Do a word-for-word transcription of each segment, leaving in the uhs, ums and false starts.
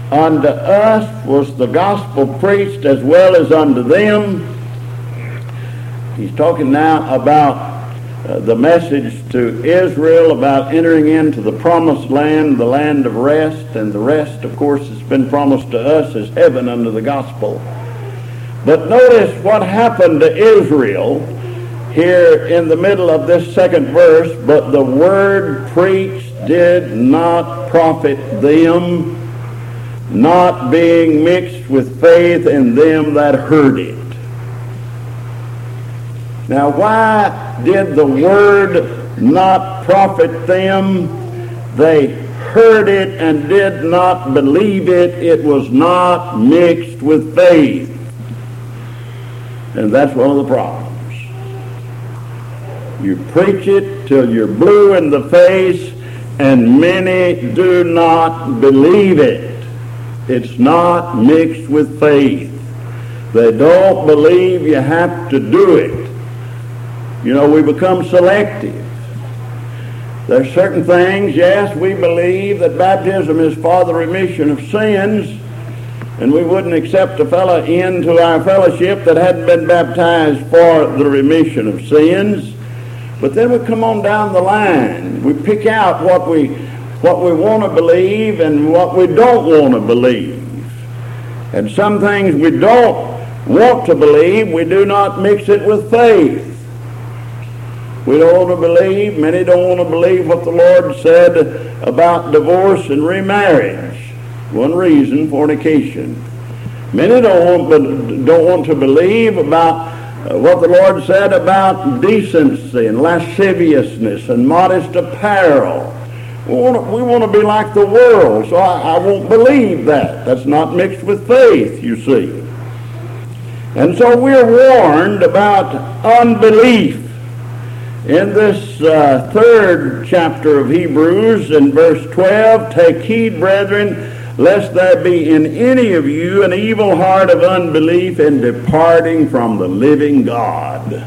unto us was the gospel preached as well as unto them. He's talking now about uh, the message to Israel about entering into the promised land, the land of rest, and the rest, of course, has been promised to us as heaven under the gospel. But notice what happened to Israel here in the middle of this second verse. But the word preached did not profit them, not being mixed with faith in them that heard it. Now, why did the word not profit them? They heard it and did not believe it. It was not mixed with faith. And that's one of the problems. You preach it till you're blue in the face, and many do not believe it. It's not mixed with faith. They don't believe you have to do it. You know, we become selective. There's certain things, yes, we believe that baptism is for the remission of sins, and we wouldn't accept a fellow into our fellowship that hadn't been baptized for the remission of sins. But then we come on down the line. We pick out what we what we want to believe and what we don't want to believe. And some things we don't want to believe, we do not mix it with faith. We don't want to believe, many don't want to believe what the Lord said about divorce and remarriage. One reason, fornication. Many don't want, don't want to believe about uh, what the Lord said about decency and lasciviousness and modest apparel. We want to, we want to be like the world, so I, I won't believe that. That's not mixed with faith, you see. And so we're warned about unbelief. In this uh, third chapter of Hebrews, in verse twelve, take heed, brethren, lest there be in any of you an evil heart of unbelief in departing from the living God.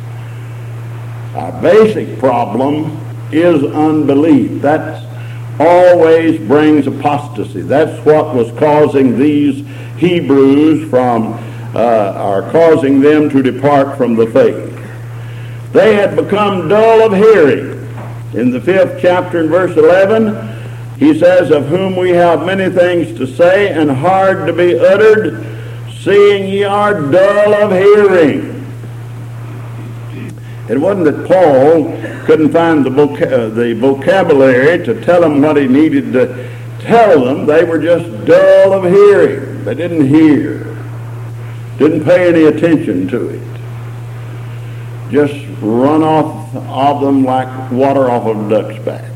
Our basic problem is unbelief. That always brings apostasy. That's what was causing these Hebrews from, uh, or causing them to depart from the faith. They had become dull of hearing. In the fifth chapter in verse eleven, he says, of whom we have many things to say and hard to be uttered, seeing ye are dull of hearing. It wasn't that Paul couldn't find the, voc- uh, the vocabulary to tell them what he needed to tell them. They were just dull of hearing. They didn't hear, didn't pay any attention to it. Just run off of them like water off of a duck's back.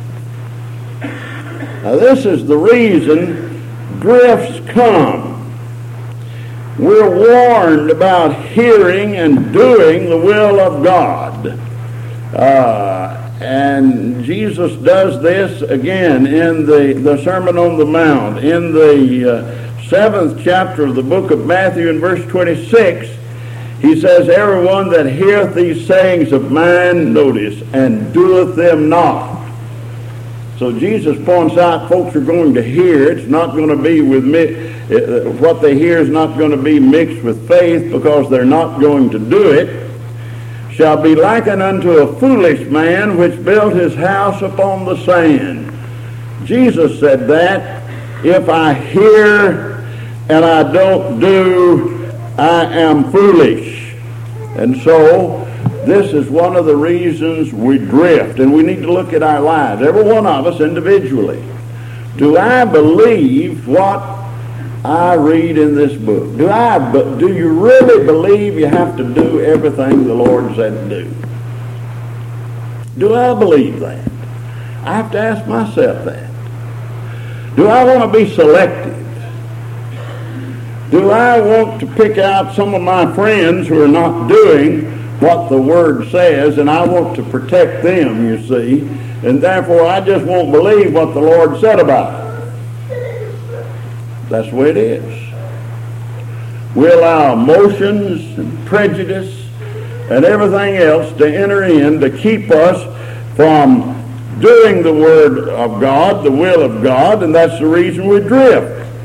Now this is the reason drifts come. We're warned about hearing and doing the will of God. Uh, and Jesus does this again in the, the Sermon on the Mount. In the uh, seventh chapter of the book of Matthew in verse twenty-six, he says, everyone that heareth these sayings of mine, notice, and doeth them not. So Jesus points out folks are going to hear. It's not going to be with me. Uh, what they hear is not going to be mixed with faith because they're not going to do it. Shall be likened unto a foolish man which built his house upon the sand. Jesus said that. If I hear and I don't do, I am foolish. And so this is one of the reasons we drift, and we need to look at our lives, every one of us individually. Do I believe what I read in this book? Do I? Do you really believe you have to do everything the Lord said to do? Do I believe that? I have to ask myself that. Do I want to be selective? Do I want to pick out some of my friends who are not doing what the Word says, and I want to protect them, you see, and therefore I just won't believe what the Lord said about it? That's the way it is. We allow emotions and prejudice and everything else to enter in to keep us from doing the Word of God, the will of God, and that's the reason we drift.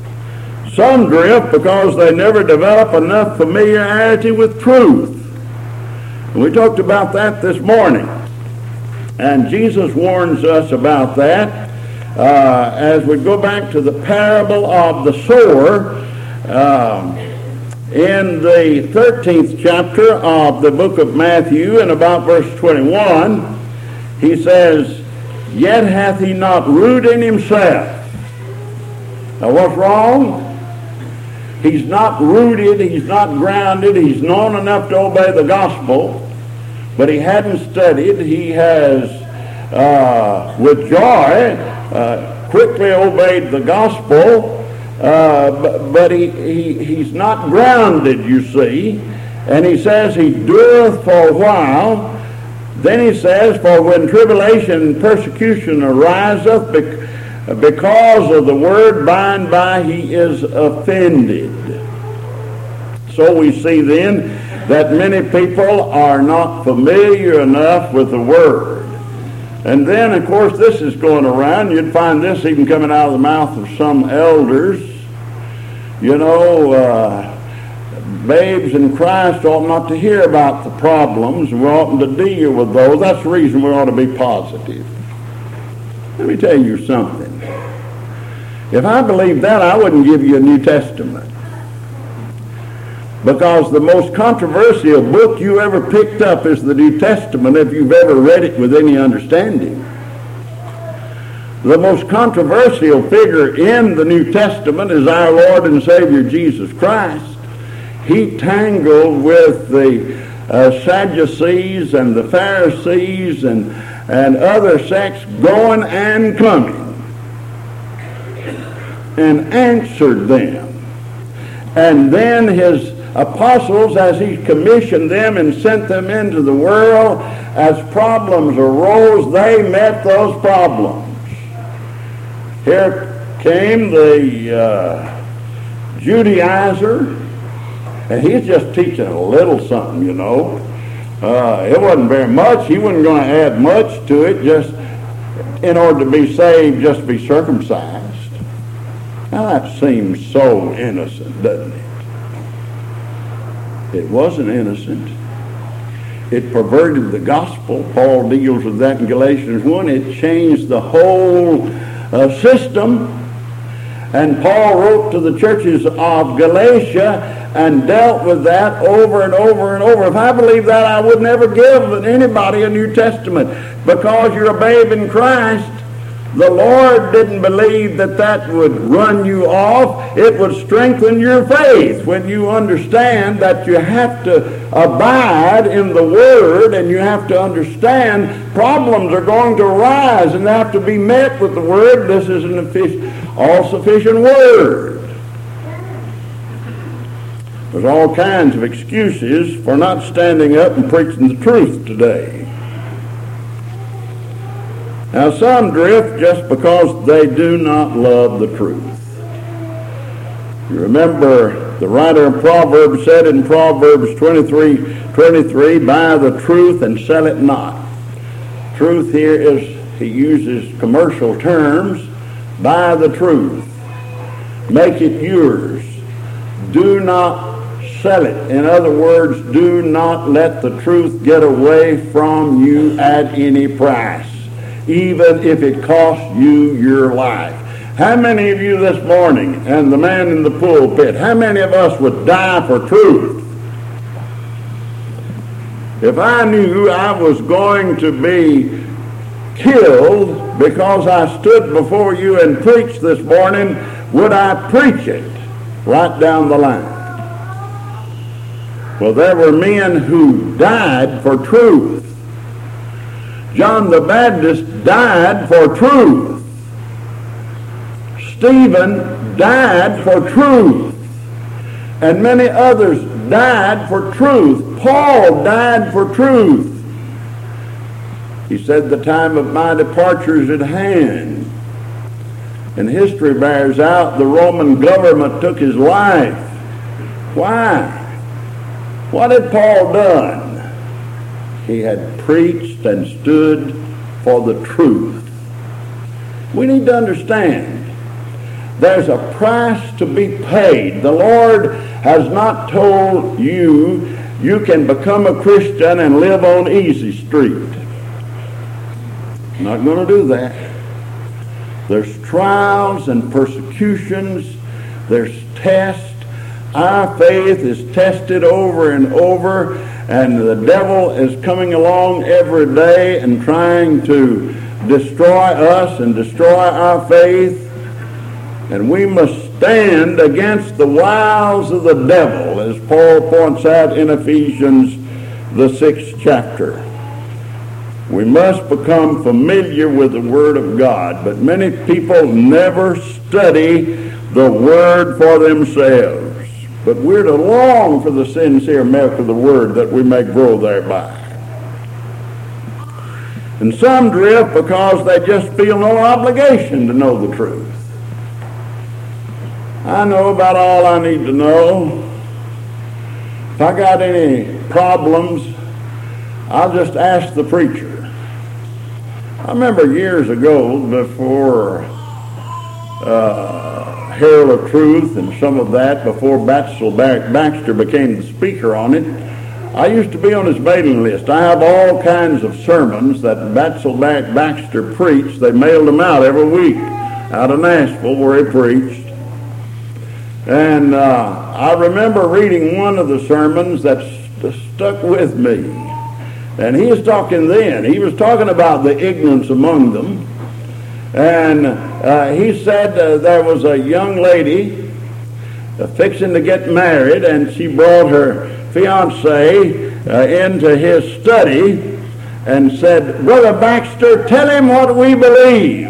Some drift because they never develop enough familiarity with truth. And we talked about that this morning. And Jesus warns us about that uh, as we go back to the parable of the sower um, in the thirteenth chapter of the book of Matthew, and about verse twenty-one. He says, "Yet hath he not root in himself." Now what's wrong? He's not rooted, he's not grounded, he's known enough to obey the gospel, but he hadn't studied. He has, uh, with joy, uh, quickly obeyed the gospel, uh, but, but he, he, he's not grounded, you see. And he says he doeth for a while. Then he says, "For when tribulation and persecution ariseth, bec- because of the word, by and by he is offended." So we see then that many people are not familiar enough with the word. And then, of course, this is going around. You'd find this even coming out of the mouth of some elders. You know, uh, babes in Christ ought not to hear about the problems. We oughtn't to deal with those. That's the reason we ought to be positive. Let me tell you something. If I believed that, I wouldn't give you a New Testament. Because the most controversial book you ever picked up is the New Testament, if you've ever read it with any understanding. The most controversial figure in the New Testament is our Lord and Savior Jesus Christ. He tangled with the uh, Sadducees and the Pharisees and, and other sects going and coming, and answered them. And then his apostles, as he commissioned them and sent them into the world, as problems arose, they met those problems. Here came the uh, Judaizer, and he's just teaching a little something, you know. Uh, it wasn't very much. He wasn't going to add much to it, just in order to be saved, just be circumcised. Now that seems so innocent, doesn't it? It wasn't innocent. It perverted the gospel. Paul deals with that in Galatians one. It changed the whole uh, system. And Paul wrote to the churches of Galatia and dealt with that over and over and over. If I believed that, I would never give anybody a New Testament. Because you're a babe in Christ, the Lord didn't believe that that would run you off. It would strengthen your faith when you understand that you have to abide in the Word, and you have to understand problems are going to arise and they have to be met with the Word. This is an all-sufficient Word. There's all kinds of excuses for not standing up and preaching the truth today. Now, some drift just because they do not love the truth. You remember the writer of Proverbs said in Proverbs twenty-three twenty-three, "Buy the truth and sell it not." Truth here is, he uses commercial terms. Buy the truth. Make it yours. Do not sell it. In other words, do not let the truth get away from you at any price, even if it costs you your life. How many of you this morning, and the man in the pulpit, how many of us would die for truth? If I knew I was going to be killed because I stood before you and preached this morning, would I preach it right down the line? Well, there were men who died for truth. John the Baptist died for truth. Stephen died for truth. And many others died for truth. Paul died for truth. He said, "The time of my departure is at hand." And history bears out the Roman government took his life. Why? What had Paul done? He had preached and stood for the truth. We need to understand there's a price to be paid. The Lord has not told you you can become a Christian and live on easy street. Not going to do that. There's trials and persecutions. There's tests. Our faith is tested over and over, and the devil is coming along every day and trying to destroy us and destroy our faith. And we must stand against the wiles of the devil, as Paul points out in Ephesians, the sixth chapter. We must become familiar with the Word of God, but many people never study the Word for themselves. But we're to long for the sincere milk of the Word, that we may grow thereby. And some drift because they just feel no obligation to know the truth. I know about all I need to know. If I got any problems, I'll just ask the preacher. I remember years ago, before uh, Herald of Truth and some of that, before Batsell Baxter became the speaker on it, I used to be on his mailing list. I have all kinds of sermons that Batsell Baxter preached. They mailed them out every week out of Nashville where he preached. And uh, I remember reading one of the sermons that st- stuck with me. And he was talking then. He was talking about the ignorance among them. And uh, he said uh, there was a young lady uh, fixing to get married, and she brought her fiancé uh, into his study and said, "Brother Baxter, tell him what we believe."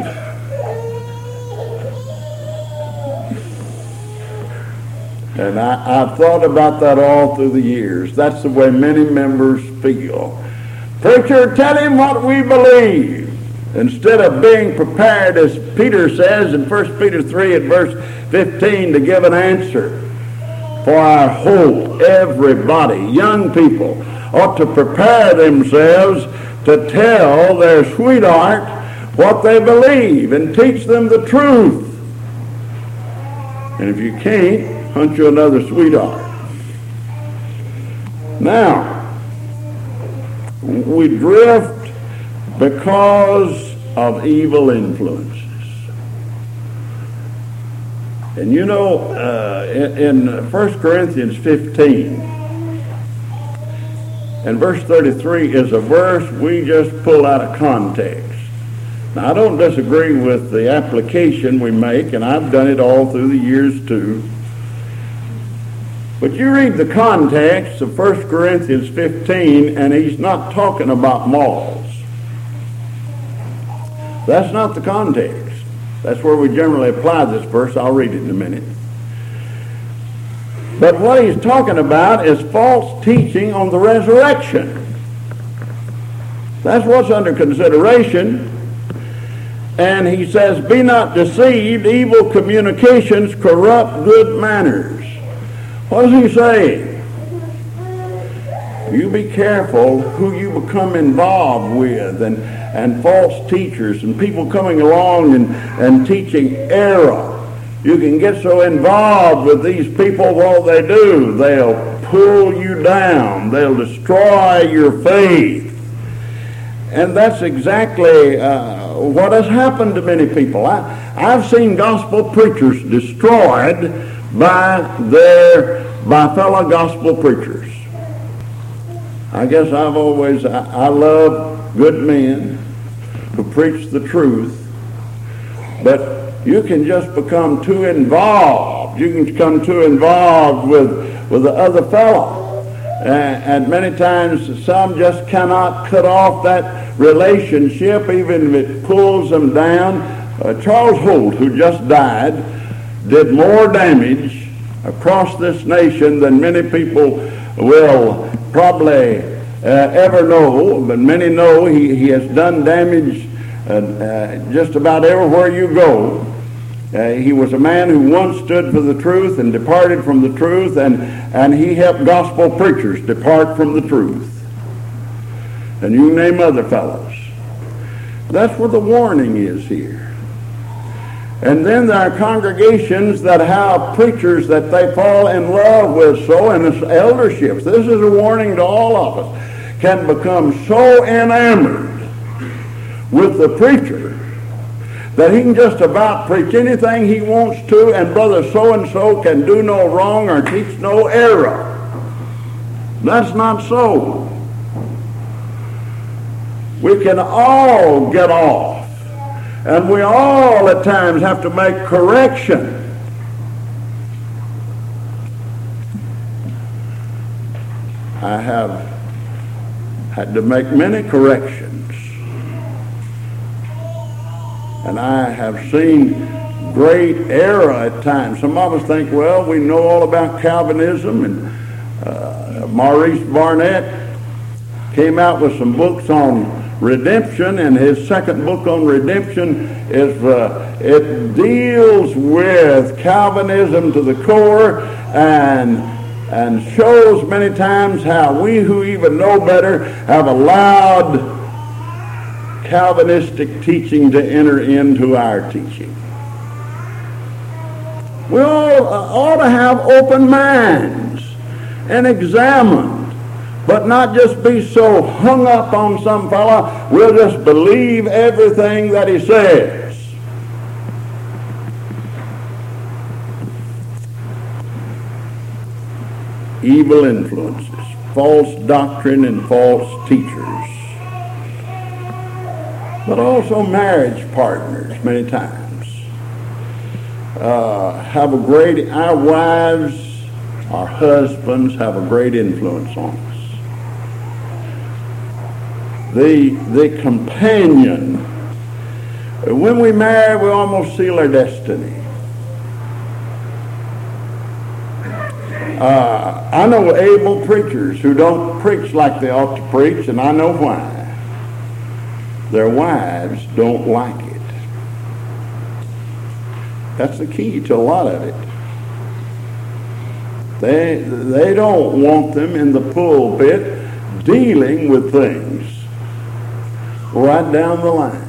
And I, I've thought about that all through the years. That's the way many members feel. Preacher, tell him what we believe. Instead of being prepared, as Peter says in First Peter three and verse fifteen, to give an answer for our hope. Everybody, young people, ought to prepare themselves to tell their sweetheart what they believe and teach them the truth. And if you can't, hunt you another sweetheart. Now, we drift because of evil influences. And you know, uh, in, in First Corinthians fifteen and verse thirty-three is a verse we just pull out of context. Now, I don't disagree with the application we make, and I've done it all through the years too. But you read the context of First Corinthians fifteen, and he's not talking about malls. That's not the context. That's where we generally apply this verse. I'll read it in a minute. But what he's talking about is false teaching on the resurrection. That's what's under consideration. And he says, "Be not deceived, evil communications corrupt good manners." What is he saying? You be careful who you become involved with, and, and false teachers and people coming along and, and teaching error. You can get so involved with these people, what they do, they'll pull you down. They'll destroy your faith. And that's exactly uh, what has happened to many people. I, I've seen gospel preachers destroyed by their by fellow gospel preachers. I guess I've always I, I love good men who preach the truth, but you can just become too involved. You can become too involved with with the other fellow, and, and many times some just cannot cut off that relationship, even if it pulls them down. Uh, Charles Holt, who just died, did more damage across this nation than many people will probably uh, ever know, but many know he, he has done damage uh, uh, just about everywhere you go. Uh, he was a man who once stood for the truth and departed from the truth, and, and he helped gospel preachers depart from the truth. And you name other fellows. That's where the warning is here. And then there are congregations that have preachers that they fall in love with so, and it's elderships. This is a warning to all of us. Can become so enamored with the preacher that he can just about preach anything he wants to, and brother so-and-so can do no wrong or teach no error. That's not so. We can all get off, and we all at times have to make correction. I have had to make many corrections. And I have seen great error at times. Some of us think, well, we know all about Calvinism, and uh, Maurice Barnett came out with some books on redemption, and his second book on redemption is uh, it deals with Calvinism to the core, and and shows many times how we who even know better have allowed Calvinistic teaching to enter into our teaching. We all uh, ought to have open minds and examine, but not just be so hung up on some fella, we'll just believe everything that he says. Evil influences, false doctrine, and false teachers. But also marriage partners many times uh, have a great, our wives, our husbands have a great influence on us. The, the companion, when we marry, we almost seal our destiny. Uh, I know able preachers who don't preach like they ought to preach, and I know why. Their wives don't like it. That's the key to a lot of it. They, they don't want them in the pulpit dealing with things right down the line.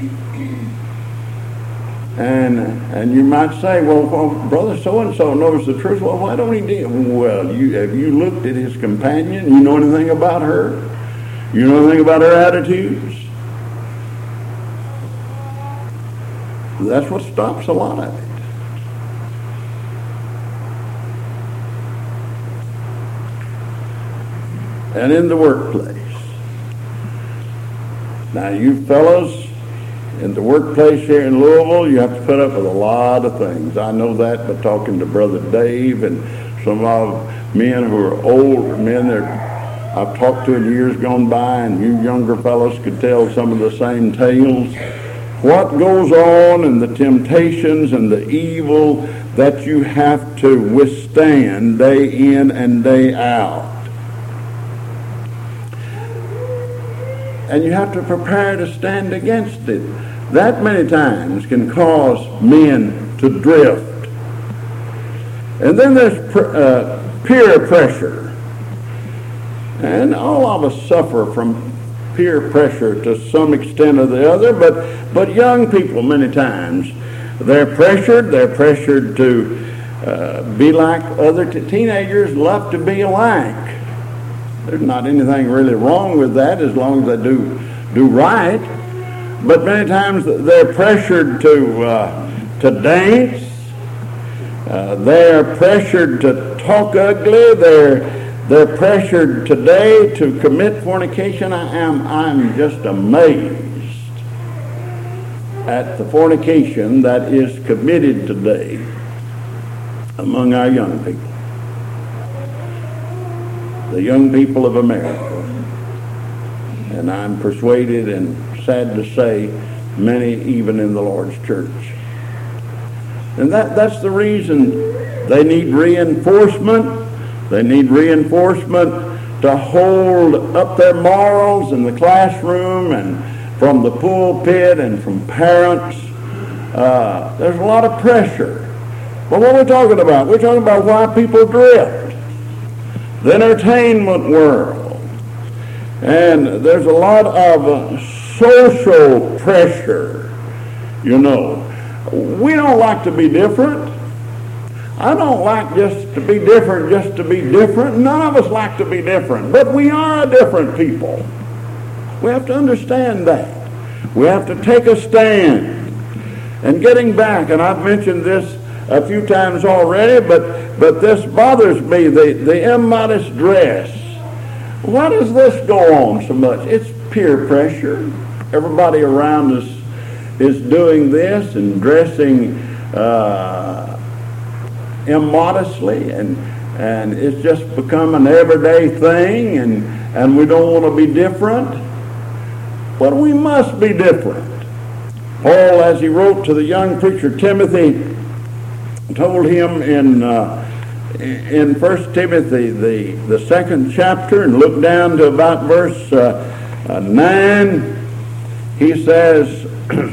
And and you might say, well, well brother so-and-so knows the truth. Well, why don't he deal? Well, you, have you looked at his companion? You know anything about her? You know anything about her attitudes? That's what stops a lot of it. And in the workplace. Now, you fellows, in the workplace here in Louisville, you have to put up with a lot of things. I know that by talking to Brother Dave and some of men who are older men that I've talked to in years gone by, and you younger fellows could tell some of the same tales. What goes on and the temptations and the evil that you have to withstand day in and day out. And you have to prepare to stand against it. That many times can cause men to drift. And then there's pr- uh, peer pressure. And all of us suffer from peer pressure to some extent or the other, but but young people many times, they're pressured, they're pressured to uh, be like other t- teenagers love to be alike. There's not anything really wrong with that as long as they do do right, but many times they're pressured to uh, to dance, uh, they're pressured to talk ugly, they're They're pressured today to commit fornication. I am I'm just amazed at the fornication that is committed today among our young people. The young people of America. And I'm persuaded and sad to say many even in the Lord's church. And that, that's the reason they need reinforcement. They need reinforcement to hold up their morals in the classroom and from the pulpit and from parents. Uh, there's a lot of pressure. But what are we talking about? We're talking about why people drift. The entertainment world. And there's a lot of uh, social pressure, you know. We don't like to be different. I don't like just to be different just to be different. None of us like to be different, but we are a different people. We have to understand that. We have to take a stand. And getting back, and I've mentioned this a few times already, but, but this bothers me, the, the immodest dress. Why does this go on so much? It's peer pressure. Everybody around us is doing this and dressing uh, immodestly, and and it's just become an everyday thing, and, and we don't want to be different. But we must be different. Paul, as he wrote to the young preacher Timothy, told him in uh, in First Timothy, the, the second chapter, and look down to about verse uh, uh, nine, he says,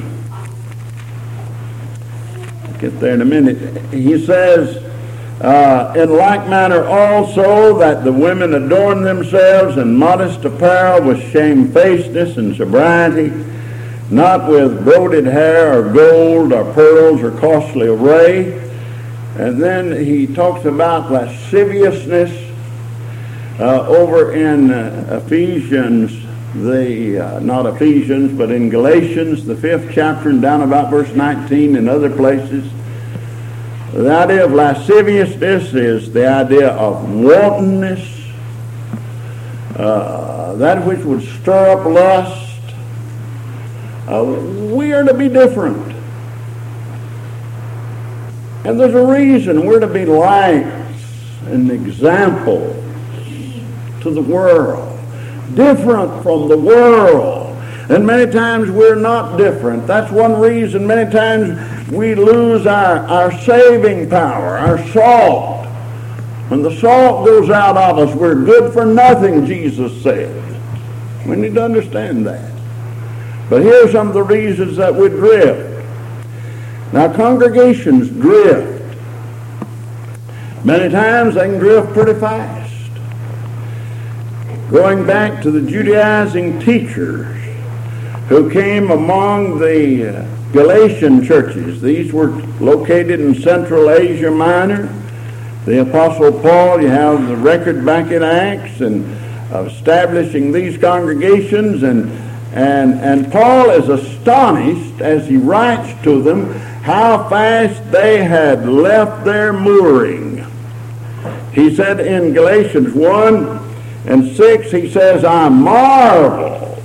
I'll get there in a minute, he says, uh, in like manner also that the women adorn themselves in modest apparel with shamefacedness and sobriety, not with broided hair or gold or pearls or costly array. And then he talks about lasciviousness uh, over in uh, Ephesians, the uh, not Ephesians, but in Galatians, the fifth chapter, and down about verse nineteen and other places. The idea of lasciviousness is the idea of wantonness, uh, that which would stir up lust. Uh, we are to be different. And there's a reason we're to be lights and examples to the world, different from the world. And many times we're not different. That's one reason many times we lose our, our saving power, our salt. When the salt goes out of us, we're good for nothing, Jesus said. We need to understand that. But here's some of the reasons that we drift. Now, congregations drift. Many times they can drift pretty fast. Going back to the Judaizing teachers who came among the Galatian churches. These were located in Central Asia Minor. The Apostle Paul, you have the record back in Acts, and uh, establishing these congregations, and, and, and Paul is astonished as he writes to them how fast they had left their mooring. He said in Galatians one and six, he says, I marvel,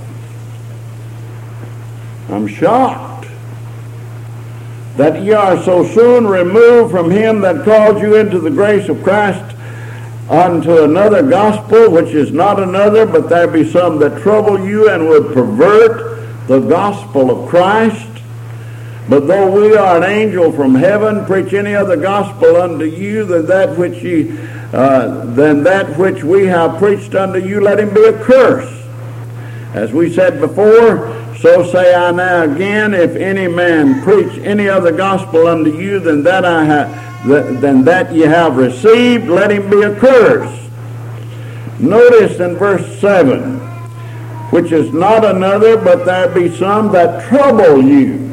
I'm shocked, that ye are so soon removed from him that called you into the grace of Christ unto another gospel, which is not another, but there be some that trouble you and would pervert the gospel of Christ. But though we are an angel from heaven, preach any other gospel unto you than that which ye, uh, than that which we have preached unto you, let him be accursed. As we said before, so say I now again, if any man preach any other gospel unto you than that I have, th- than that ye have received, let him be accursed. Notice in verse seven, which is not another, but there be some that trouble you.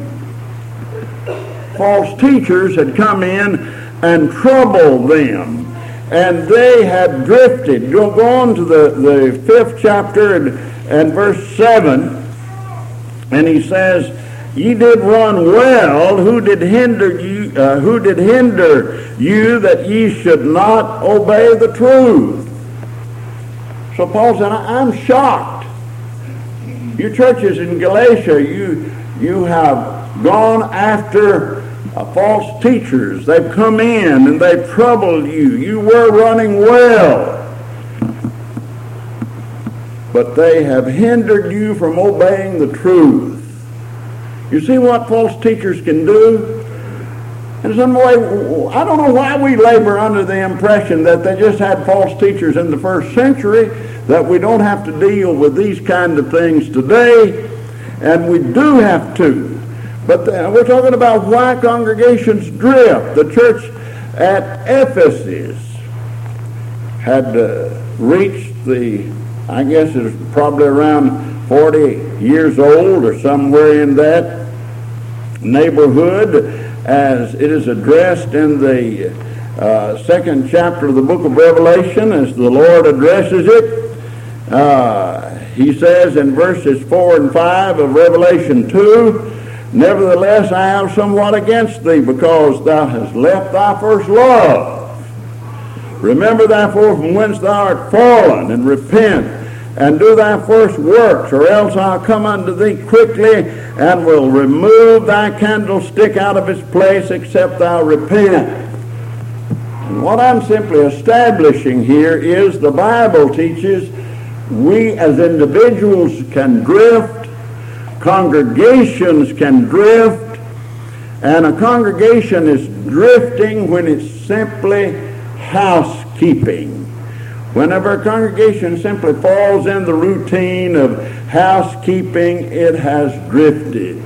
False teachers had come in and troubled them, and they had drifted. Go, go on to the, the fifth chapter and, and verse seven, and he says, ye did run well, who did hinder you, uh, who did hinder you that ye should not obey the truth? So Paul said, I'm shocked. You churches in Galatia, you, you have gone after Uh, false teachers. They've come in and they've troubled you. You were running well, but they have hindered you from obeying the truth. You see what false teachers can do? In some way, I don't know why we labor under the impression that they just had false teachers in the first century, that we don't have to deal with these kind of things today, and we do have to. But uh, we're talking about why congregations drift. The church at Ephesus had uh, reached the, I guess it's probably around forty years old or somewhere in that neighborhood. as it is addressed in the uh, second chapter of the book of Revelation, as the Lord addresses it. Uh, he says in verses four and five of Revelation two, "Nevertheless, I have somewhat against thee, because thou hast left thy first love. Remember therefore from whence thou art fallen, and repent, and do thy first works, or else I'll come unto thee quickly, and will remove thy candlestick out of its place, except thou repent." And what I'm simply establishing here is the Bible teaches we as individuals can drift, congregations can drift, and a congregation is drifting when it's simply housekeeping. Whenever a congregation simply falls in the routine of housekeeping, it has drifted.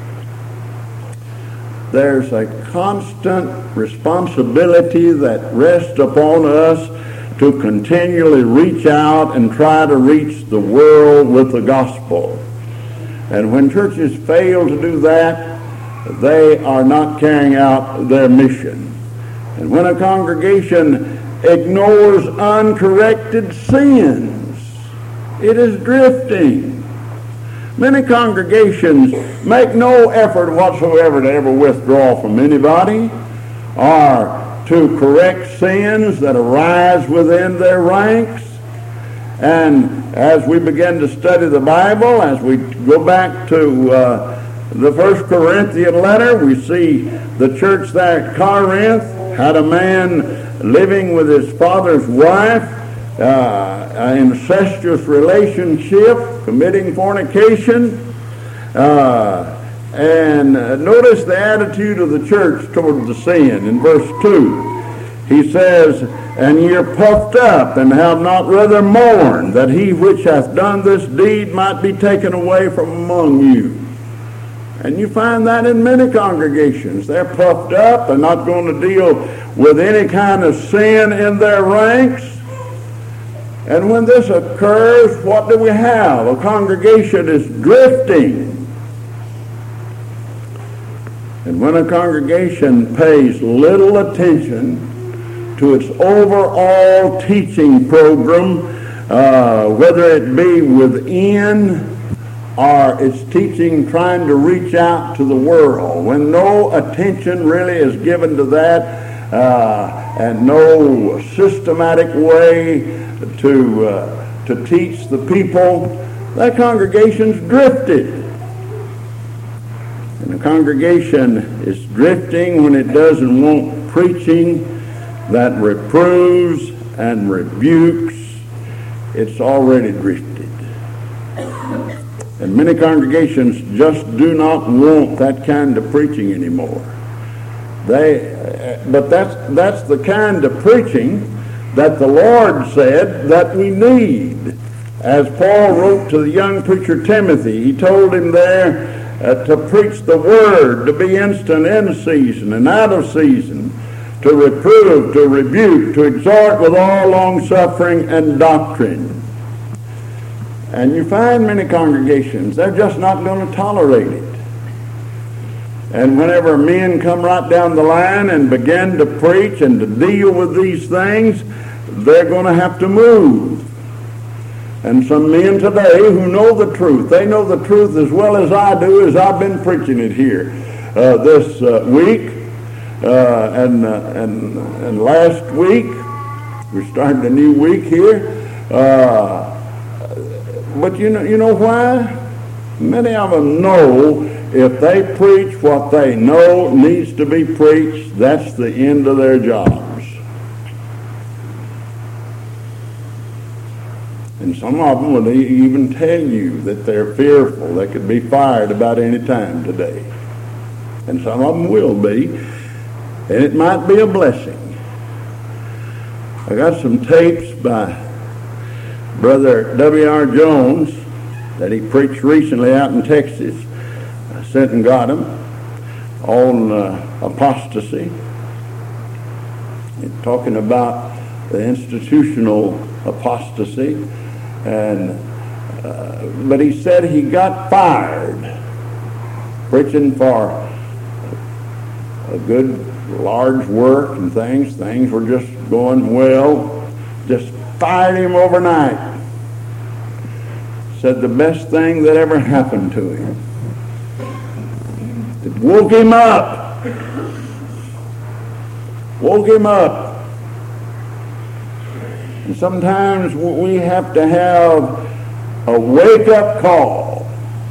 There's a constant responsibility that rests upon us to continually reach out and try to reach the world with the gospel. And when churches fail to do that, they are not carrying out their mission. And when a congregation ignores uncorrected sins, it is drifting. Many congregations make no effort whatsoever to ever withdraw from anybody or to correct sins that arise within their ranks. And as we begin to study the Bible, as we go back to uh, the First Corinthian letter, we see the church there at Corinth had a man living with his father's wife, uh, an incestuous relationship, committing fornication. Uh, and uh, notice the attitude of the church toward the sin. In verse two, he says, "And ye are puffed up, and have not rather mourned, that he which hath done this deed might be taken away from among you." And you find that in many congregations. They're puffed up. They're not going to deal with any kind of sin in their ranks. And when this occurs, what do we have? A congregation is drifting. And when a congregation pays little attention to its overall teaching program, uh, whether it be within or its teaching trying to reach out to the world, when no attention really is given to that, uh, and no systematic way to uh, to teach the people, that congregation's drifted. And the congregation is drifting when it doesn't want preaching that reproves and rebukes. It's already drifted. And many congregations just do not want that kind of preaching anymore. They, but that's that's the kind of preaching that the Lord said that we need. As Paul wrote to the young preacher Timothy, he told him there uh, to preach the word, to be instant in season and out of season, to reprove, to rebuke, to exhort with all long-suffering and doctrine. And you find many congregations, they're just not going to tolerate it. And whenever men come right down the line and begin to preach and to deal with these things, they're going to have to move. And some men today who know the truth, they know the truth as well as I do, as I've been preaching it here uh, this uh, week. Uh, and, uh, and, and last week, we're starting a new week here. Uh, But you know, you know why? Many of them know if they preach what they know needs to be preached, that's the end of their jobs. And some of them will even tell you that they're fearful. They could be fired about any time today. And some of them will be. And it might be a blessing. I got some tapes by Brother W R Jones that he preached recently out in Texas. I sent and got him on uh, apostasy, talking about the institutional apostasy. And uh, but he said he got fired preaching for a good large work and things. Things were just going well. Just fired him overnight. Said the best thing that ever happened to him. It woke him up. Woke him up. And sometimes we have to have a wake-up call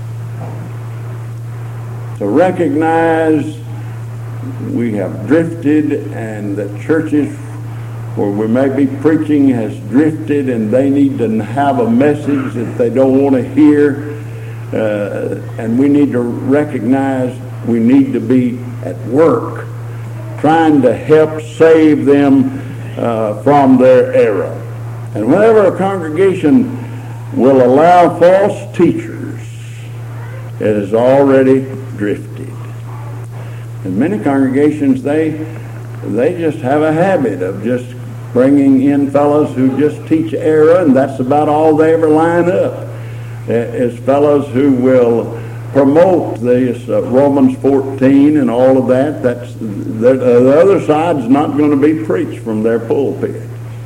to recognize we have drifted, and the churches where we may be preaching has drifted, and they need to have a message that they don't want to hear. Uh, and we need to recognize we need to be at work trying to help save them uh, from their error. And whenever a congregation will allow false teachers, it has already drifted. And many congregations, they they just have a habit of just bringing in fellows who just teach error, and that's about all they ever line up, is fellows who will promote this uh, Romans fourteen and all of that. That's the, the other side's not going to be preached from their pulpit.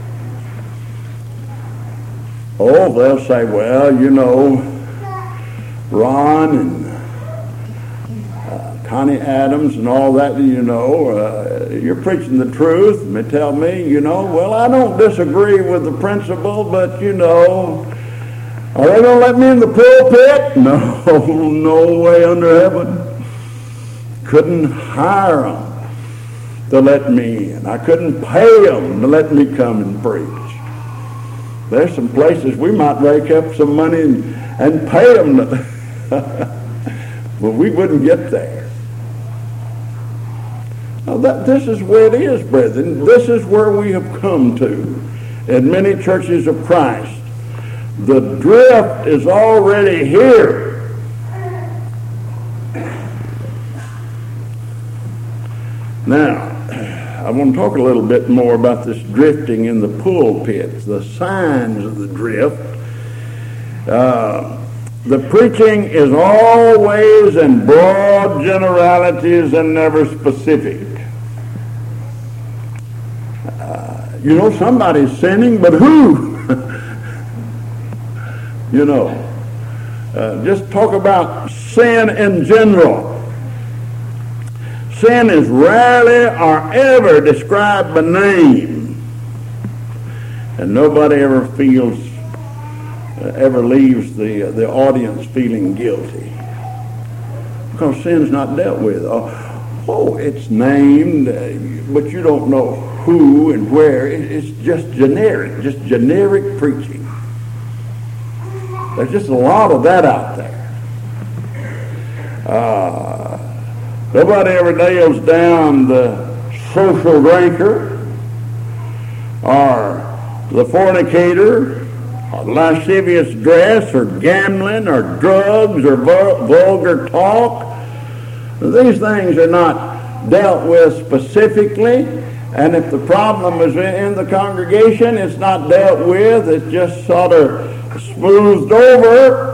Oh, they'll say, well, you know, Ron and uh, Connie Adams and all that, you know, uh, you're preaching the truth. And they tell me, you know, well, I don't disagree with the principle, but, you know, are they going to let me in the pulpit? No, no way under heaven. Couldn't hire them to let me in. I couldn't pay them to let me come and preach. There's some places we might rake up some money and, and pay them, but we wouldn't get there. Now that, this is where it is, brethren. This is where we have come to in many churches of Christ. The drift is already here. Now, I want to talk a little bit more about this drifting in the pulpits, the signs of the drift. Uh, the preaching is always in broad generalities and never specific. Uh, you know, somebody's sinning, but who? You know, uh, just talk about sin in general. Sin is rarely or ever described by name, and nobody ever feels, uh, ever leaves the uh, the audience feeling guilty, because sin's not dealt with. Oh, oh it's named, uh, but you don't know who and where. It, it's just generic, just generic preaching. There's just a lot of that out there. Uh, Nobody ever nails down the social drinker or the fornicator or lascivious dress or gambling or drugs or vulgar talk. These things are not dealt with specifically, and if the problem is in the congregation, it's not dealt with. It's just sort of smoothed over.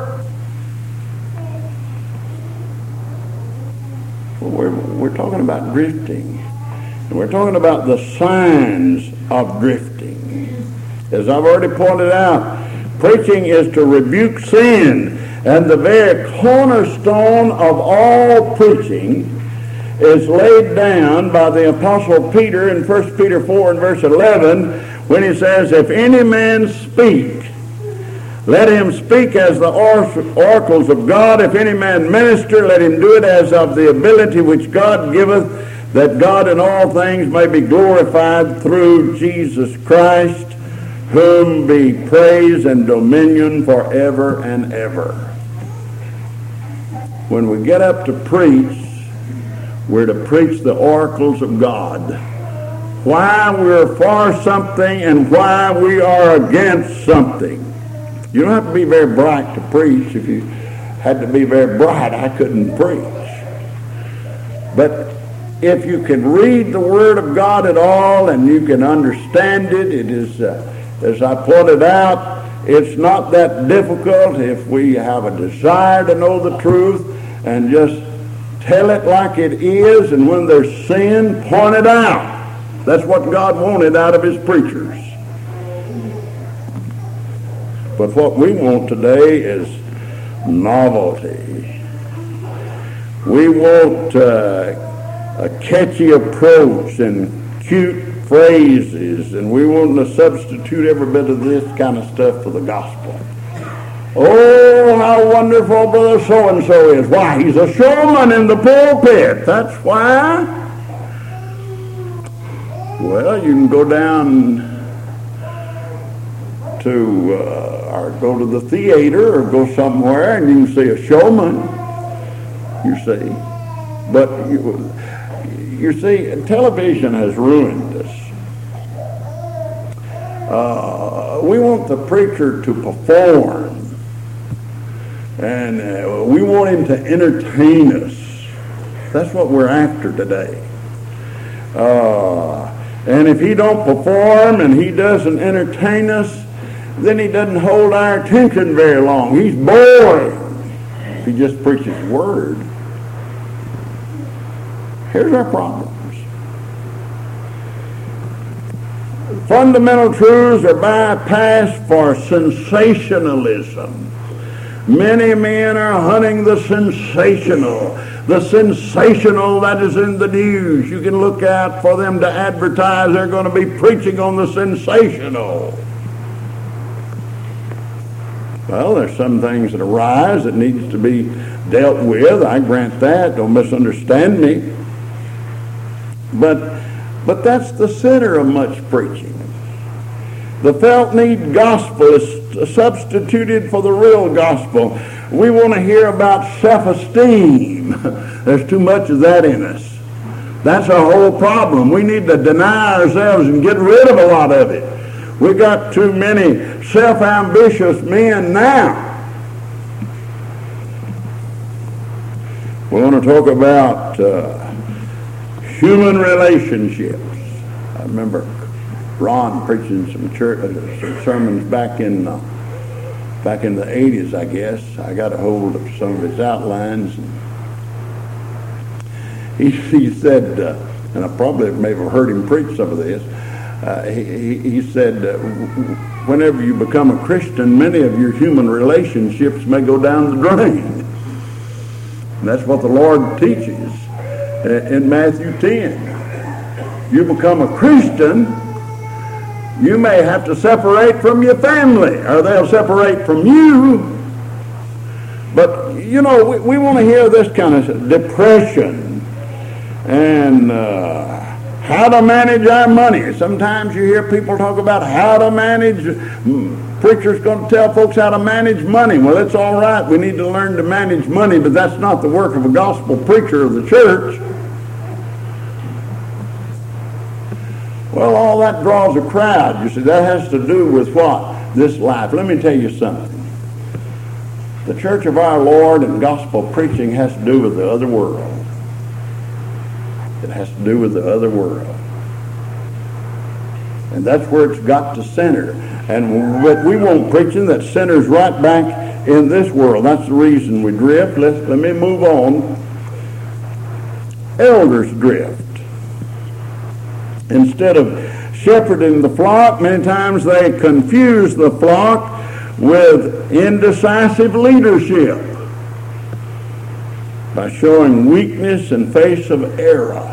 We're, we're talking about drifting. And we're talking about the signs of drifting. As I've already pointed out, preaching is to rebuke sin. And the very cornerstone of all preaching is laid down by the Apostle Peter in First Peter four and verse eleven, when he says, if any man speak, let him speak as the oracles of God. If any man minister, let him do it as of the ability which God giveth, that God in all things may be glorified through Jesus Christ, whom be praise and dominion forever and ever. When we get up to preach, we're to preach the oracles of God. Why we're for something and why we are against something. You don't have to be very bright to preach. If you had to be very bright, I couldn't preach. But if you can read the Word of God at all and you can understand it, it is, uh, as I pointed out, it's not that difficult if we have a desire to know the truth and just tell it like it is, and when there's sin, point it out. That's what God wanted out of his preachers. But what we want today is novelty. We want uh, a catchy approach and cute phrases, and we want to substitute every bit of this kind of stuff for the gospel. Oh, how wonderful brother so-and-so is. Why, he's a showman in the pulpit. That's why. Well, you can go down to, uh, or go to the theater or go somewhere and you can see a showman, you see. But, you, you see, television has ruined us. Uh, we want the preacher to perform. And uh, we want him to entertain us. That's what we're after today. Uh, and if he don't perform and he doesn't entertain us, then he doesn't hold our attention very long. He's boring if he just preaches the word. Here's our problems. Fundamental truths are bypassed for sensationalism. Many men are hunting the sensational. The sensational that is in the news. You can look out for them to advertise they're going to be preaching on the sensational. Well, there's some things that arise that needs to be dealt with. I grant that. Don't misunderstand me. But, but that's the center of much preaching. The felt need gospel is substituted for the real gospel. We want to hear about self-esteem. There's too much of that in us. That's our whole problem. We need to deny ourselves and get rid of a lot of it. We got too many self-ambitious men now. We want to talk about uh, human relationships. I remember Ron preaching some church, uh, some sermons back in uh, back in the eighties, I guess. I got a hold of some of his outlines. And he, he said, uh, and I probably may have heard him preach some of this. Uh, he, he said, uh, whenever you become a Christian, many of your human relationships may go down the drain. And that's what the Lord teaches uh, in Matthew ten. You become a Christian, you may have to separate from your family, or they'll separate from you. But, you know, we, we want to hear this kind of depression and uh, how to manage our money. Sometimes you hear people talk about how to manage. Preachers going to tell folks how to manage money. Well, it's all right. We need to learn to manage money, but that's not the work of a gospel preacher of the church. Well, all that draws a crowd. You see, that has to do with what? This life. Let me tell you something. The church of our Lord and gospel preaching has to do with the other world. It has to do with the other world. And that's where it's got to center. And we want preaching that centers right back in this world. That's the reason we drift. Let's, let me move on. Elders drift. Instead of shepherding the flock, many times they confuse the flock with indecisive leadership by showing weakness in face of error.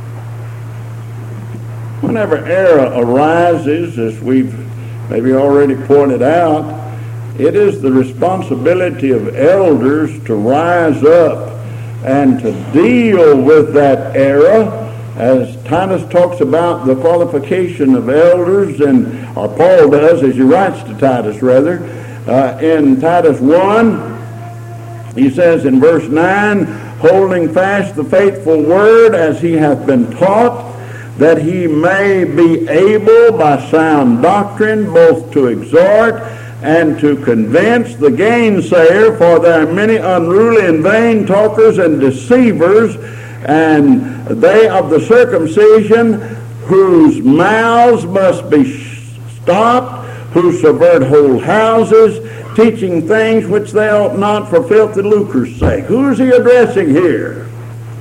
Whenever error arises, as we've maybe already pointed out, it is the responsibility of elders to rise up and to deal with that error. As Titus talks about the qualification of elders, and or Paul does, as he writes to Titus rather, uh, in Titus one, he says in verse nine, holding fast the faithful word as he hath been taught, that he may be able by sound doctrine both to exhort and to convince the gainsayer, for there are many unruly and vain talkers and deceivers, and they of the circumcision whose mouths must be stopped, who subvert whole houses, teaching things which they ought not for filthy lucre's sake. Who is he addressing here?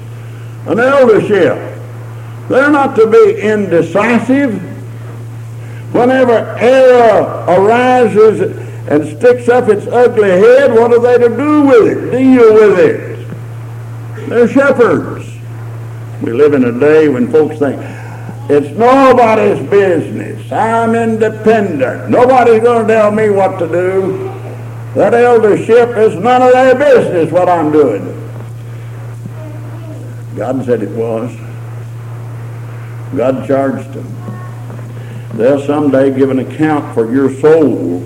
an eldership. They're not to be indecisive. Whenever error arises and sticks up its ugly head, what are they to do with it? Deal with it. They're shepherds. We live in a day when folks think, it's nobody's business. I'm independent. Nobody's going to tell me what to do. That eldership is none of their business what I'm doing. God said it was. God charged them. They'll someday give an account for your soul.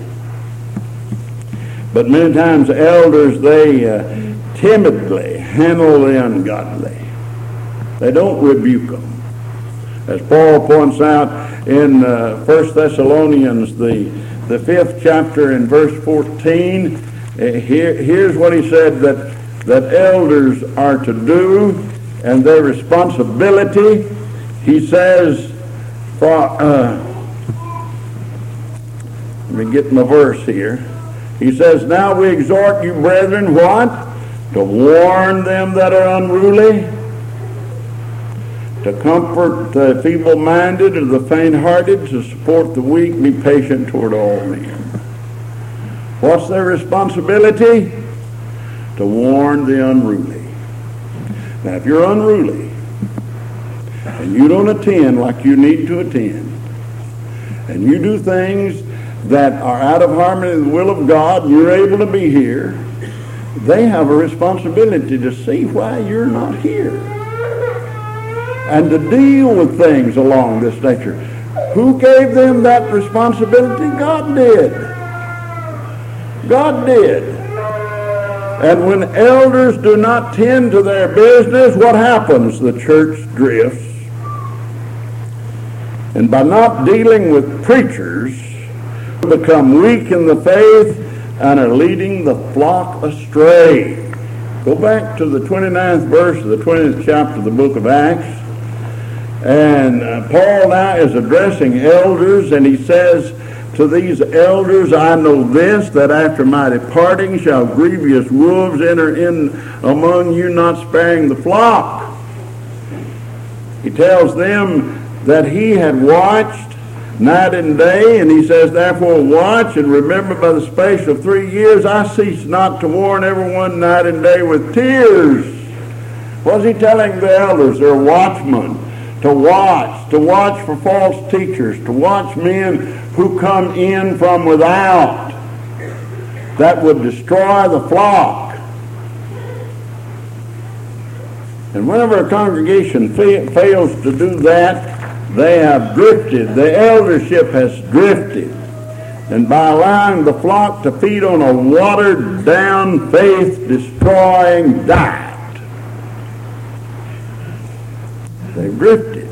But many times elders, they uh, timidly handle the ungodly. They don't rebuke them. As Paul points out in uh, First Thessalonians, the, the fifth chapter in verse fourteen, uh, here, here's what he said that, that elders are to do and their responsibility. He says, for, uh, let me get my verse here. He says, now we exhort you, brethren, what? To warn them that are unruly, to comfort the feeble-minded and the faint-hearted, to support the weak, be patient toward all men. What's their responsibility? To warn the unruly. Now, if you're unruly, and you don't attend like you need to attend, and you do things that are out of harmony with the will of God, and you're able to be here, they have a responsibility to see why you're not here and to deal with things along this nature. Who gave them that responsibility? God did. God did. And when elders do not tend to their business, what happens? The church drifts. And by not dealing with preachers, they become weak in the faith and are leading the flock astray. Go back to the twenty-ninth verse of the twentieth chapter of the book of Acts. And uh, Paul now is addressing elders, and he says to these elders, I know this, that after my departing shall grievous wolves enter in among you, not sparing the flock. He tells them that he had watched night and day, and he says, therefore watch and remember by the space of three years I cease not to warn everyone night and day with tears. What's he telling the elders? They're watchmen. To watch, to watch for false teachers, to watch men who come in from without that would destroy the flock. And whenever a congregation fa- fails to do that, they have drifted. The eldership has drifted. And by allowing the flock to feed on a watered-down, faith-destroying diet, they've drifted.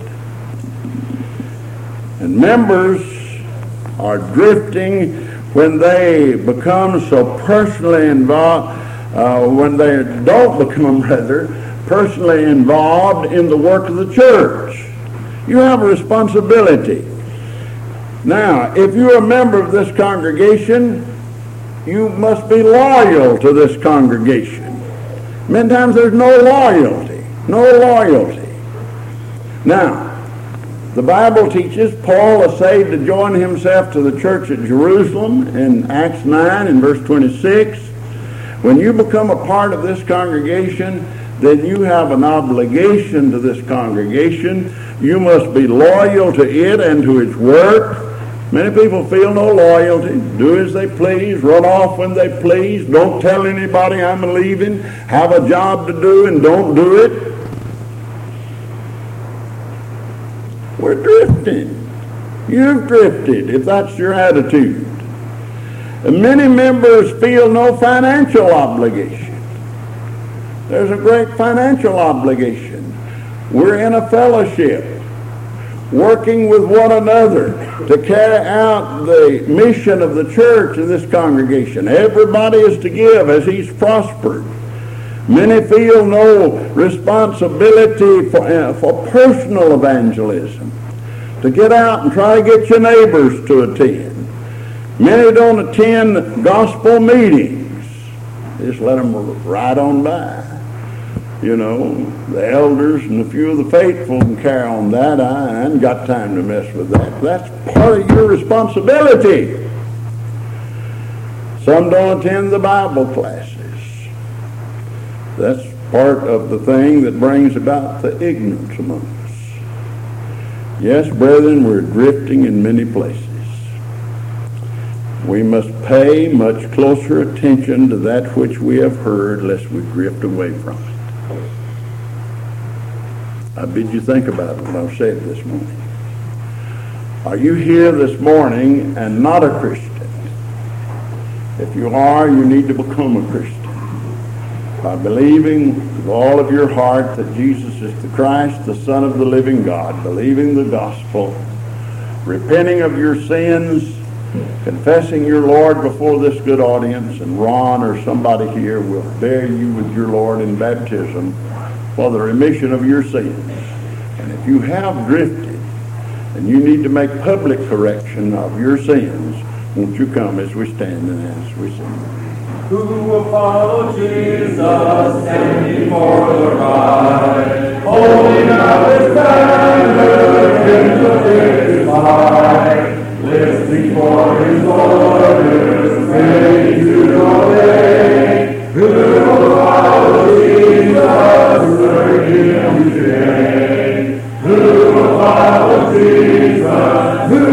And members are drifting when they become so personally involved, uh, when they don't become, rather, personally involved in the work of the church. You have a responsibility. Now, if you're a member of this congregation, you must be loyal to this congregation. Many times there's no loyalty, no loyalty. Now, the Bible teaches Paul essayed to join himself to the church at Jerusalem in Acts nine in verse twenty-six. When you become a part of this congregation, then you have an obligation to this congregation. You must be loyal to it and to its work. Many people feel no loyalty, do as they please, run off when they please, don't tell anybody I'm leaving, have a job to do and don't do it. We're drifting. You've drifted, if that's your attitude. And many members feel no financial obligation. There's a great financial obligation. We're in a fellowship, working with one another to carry out the mission of the church in this congregation. Everybody is to give as he's prospered. Many feel no responsibility for, uh, for personal evangelism, to get out and try to get your neighbors to attend. Many don't attend gospel meetings. Just let them ride on by. You know, the elders and a few of the faithful can carry on that. I ain't got time to mess with that. That's part of your responsibility. Some don't attend the Bible classes. That's part of the thing that brings about the ignorance among us. Yes, brethren, we're drifting in many places. We must pay much closer attention to that which we have heard, lest we drift away from it. I bid you think about what I've said this morning. Are you here this morning and not a Christian? If you are, you need to become a Christian by believing with all of your heart that Jesus is the Christ, the Son of the living God, believing the gospel, repenting of your sins, confessing your Lord before this good audience, and Ron or somebody here will bear you with your Lord in baptism for the remission of your sins. And if you have drifted and you need to make public correction of your sins, won't you come as we stand and as we sing? Who will follow Jesus, standing for the right, holding up his banner in the victor's light, listening for his orders, ready to obey. Who will follow Jesus, serving him today? Who will follow Jesus? Who